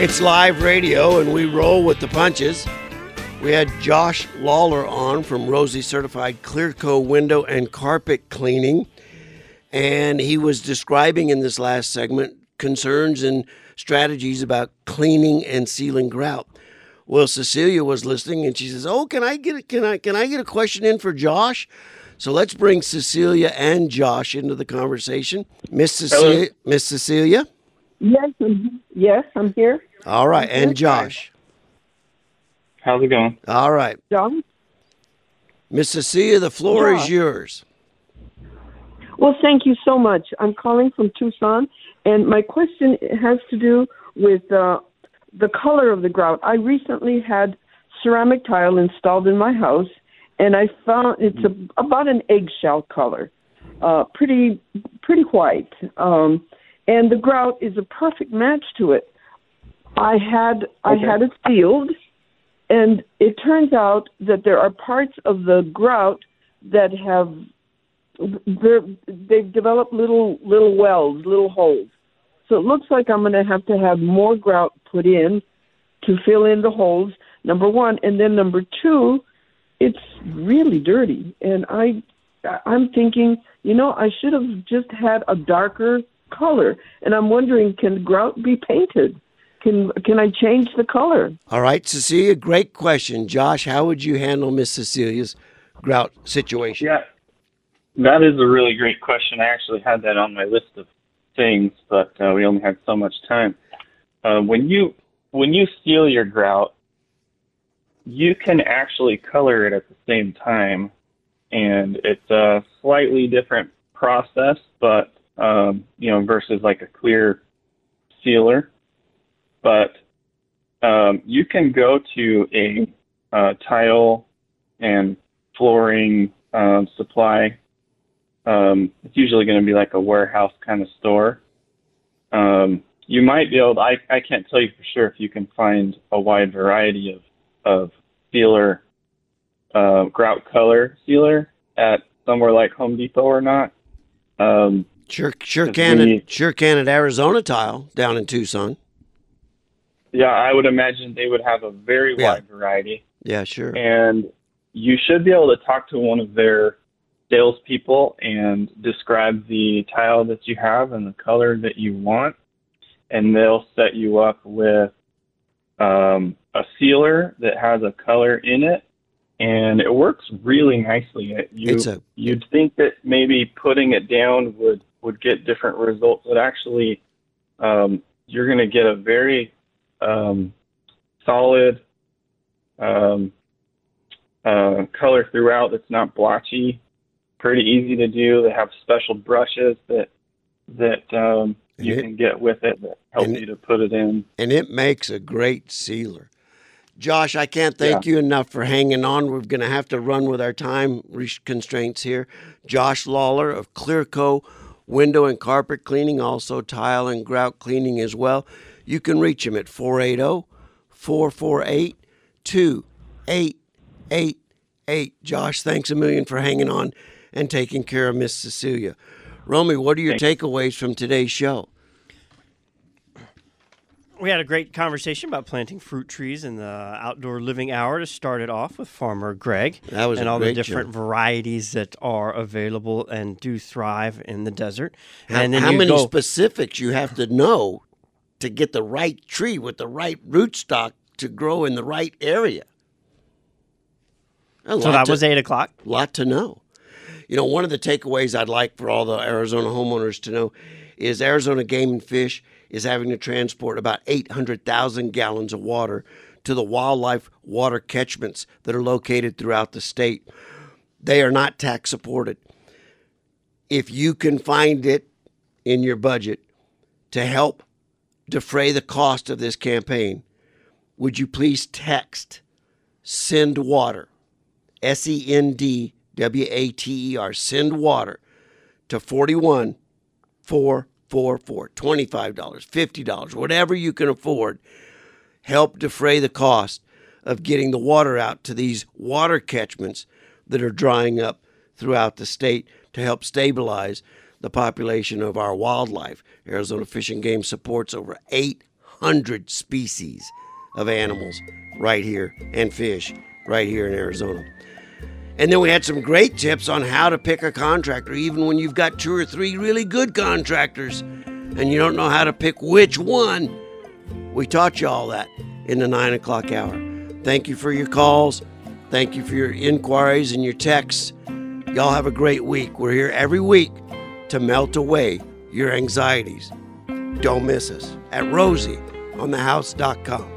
It's live radio, and we roll with the punches. We had Josh Lawler on from Rosie Certified Clearco Window and Carpet Cleaning, and he was describing in this last segment concerns and strategies about cleaning and sealing grout. Well, Cecilia was listening, and she says, "Oh, can I get a question in for Josh?" So let's bring Cecilia and Josh into the conversation. Miss Cecilia. Yes, I'm here. All right, and Josh. How's it going? All right. John? Miss Cecilia, the floor is yours. Well, thank you so much. I'm calling from Tucson, and my question has to do with the color of the grout. I recently had ceramic tile installed in my house, and I found it's about an eggshell color, pretty white, and the grout is a perfect match to it. I had it sealed, and it turns out that there are parts of the grout that they've developed little wells, little holes. So it looks like I'm going to have more grout put in to fill in the holes, number one. And then number two, it's really dirty. And I'm thinking, I should have just had a darker color. And I'm wondering, can grout be painted? Can I change the color? All right, Cecilia, great question. Josh, how would you handle Miss Cecilia's grout situation? Yeah, that is a really great question. I actually had that on my list of things, but we only had so much time. When you seal your grout, you can actually color it at the same time, and it's a slightly different process, but versus like a clear sealer. But you can go to a tile and flooring supply. It's usually going to be like a warehouse kind of store. You might be able to, I can't tell you for sure if you can find a wide variety of sealer, grout color sealer at somewhere like Home Depot or not. Sure can at Arizona Tile down in Tucson. Yeah, I would imagine they would have a very wide variety. Yeah, sure. And you should be able to talk to one of their salespeople and describe the tile that you have and the color that you want, and they'll set you up with a sealer that has a color in it, and it works really nicely. You'd think that maybe putting it down would get different results, but actually you're going to get a very solid color throughout that's not blotchy. Pretty easy to do. They have special brushes that you can get with it that help you to put it in. And it makes a great sealer. Josh, I can't thank you enough for hanging on. We're going to have to run with our time constraints here. Josh Lawler of Clearco Window and Carpet Cleaning, also tile and grout cleaning as well. You can reach him at 480-448-2888. Josh, thanks a million for hanging on and taking care of Miss Cecilia. Romy, what are your takeaways from today's show? We had a great conversation about planting fruit trees in the outdoor living hour to start it off with Farmer Greg. That was and a all great the different show. Varieties that are available and do thrive in the desert. How many specifics you have to know to get the right tree with the right rootstock to grow in the right area? So that was 8 o'clock. A lot to know. One of the takeaways I'd like for all the Arizona homeowners to know is Arizona Game and Fish is having to transport about 800,000 gallons of water to the wildlife water catchments that are located throughout the state. They are not tax supported. If you can find it in your budget to help defray the cost of this campaign, would you please text Send Water, SENDWATER, Send Water to 41444, $25, $50, whatever you can afford. Help defray the cost of getting the water out to these water catchments that are drying up throughout the state to help stabilize the population of our wildlife. Arizona Fish and Game supports over 100 species of animals right here and fish right here in Arizona. And then we had some great tips on how to pick a contractor, even when you've got 2 or 3 really good contractors and you don't know how to pick which one. We taught you all that in the 9 o'clock hour. Thank you for your calls. Thank you for your inquiries and your texts. Y'all have a great week. We're here every week to melt away your anxieties. Don't miss us at rosieonthehouse.com.